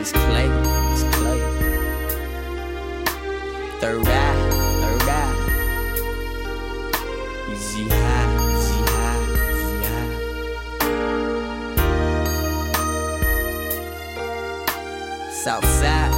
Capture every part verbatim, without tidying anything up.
It's Clay, it's Clay. Third eye, third eye. Jihad, jihad, jihad. Southside.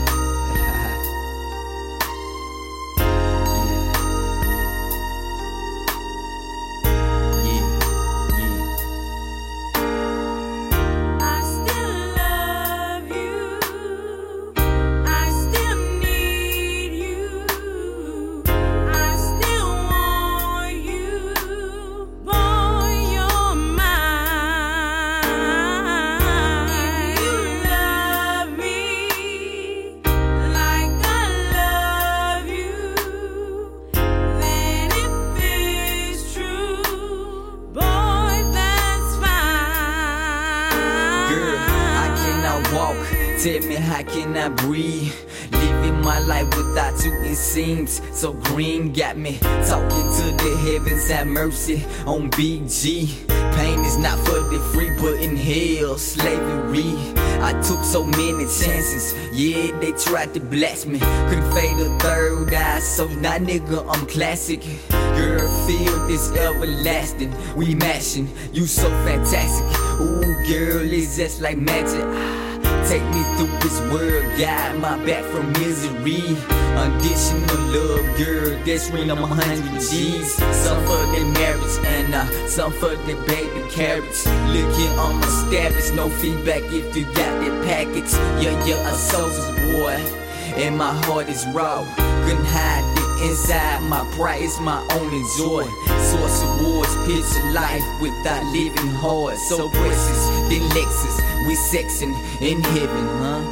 Walk, tell me how can I breathe? Living my life without you, it seems so green. Got me talking to the heavens, have mercy on B G. Pain is not for the free, but in hell, slavery. I took so many chances, yeah, they tried to blast me. Couldn't fade a third eye, so now nigga, I'm classic. Girl, feel this everlasting, we mashing, you so fantastic. Ooh, girl, it's just like magic. Take me through this world, guide my back from misery. Unconditional love, girl, that's real, I'm a hundred G's. Some for the marriage and uh, some for the baby carriage. Look here, I'm established, no feedback if you got that package. Yeah, you're a soldier's boy, and my heart is raw. Couldn't hide it inside, my pride is my only joy. Source awards, picture life without living hard. So precious, then Lexus, we sexing in heaven, huh?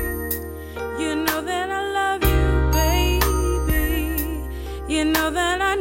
You know that I